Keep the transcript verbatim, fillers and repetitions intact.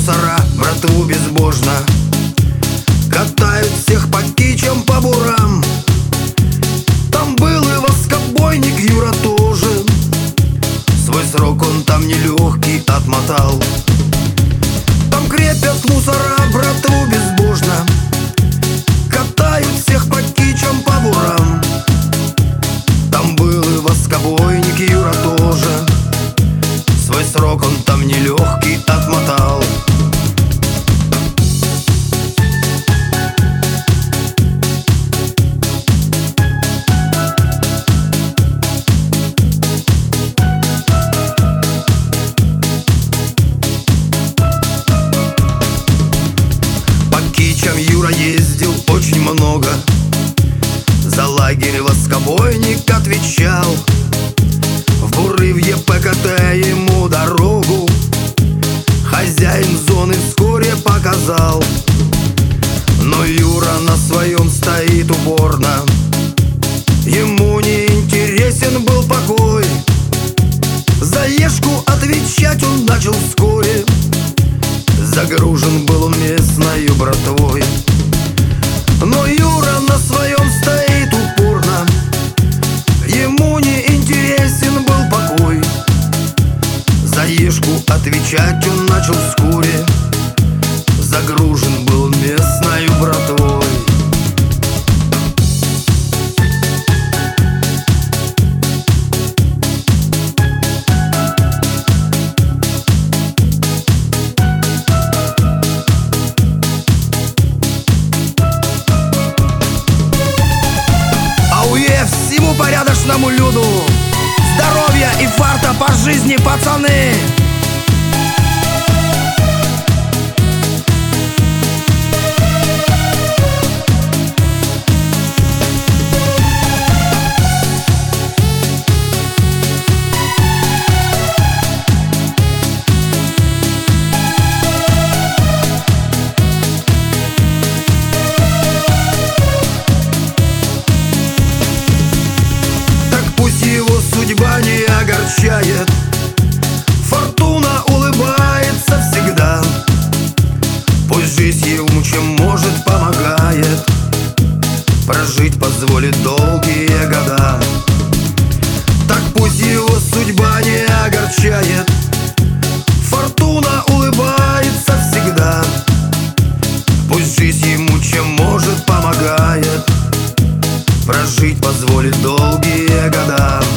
мусора братву безбожно, катают всех по кичам, по бурам. Там был и воскобойник Юра тоже, свой срок он там нелегкий отмотал. Там крепят мусора братву безбожно, катают всех по кичам, по бурам. Там был и воскобойник Юра тоже, свой срок он там нелегкий отмотал. По кичам Юра ездил очень много, за лагерь воскобойник отвечал. В буры в ЕПКТ ему дорогу хозяин зоны вскоре показал. Но Юра на своем стоит упорно, ему не интересен был покой. За ешку отвечать он начал вскоре, загружен был он местною братвой. Но Юра на своем стоит упорно, ему не интересен был покой. За ешку отвечать он начал вскоре, загружен был он местною братвой. Всему порядочному люду здоровья и фарта по жизни, пацаны! Судьба не огорчает, фортуна улыбается всегда. Пусть жизнь ему чем может помогает, прожить позволит долгие года. Так пусть его судьба не огорчает, фортуна улыбается всегда. Пусть жизнь ему чем может помогает, прожить позволит долгие года.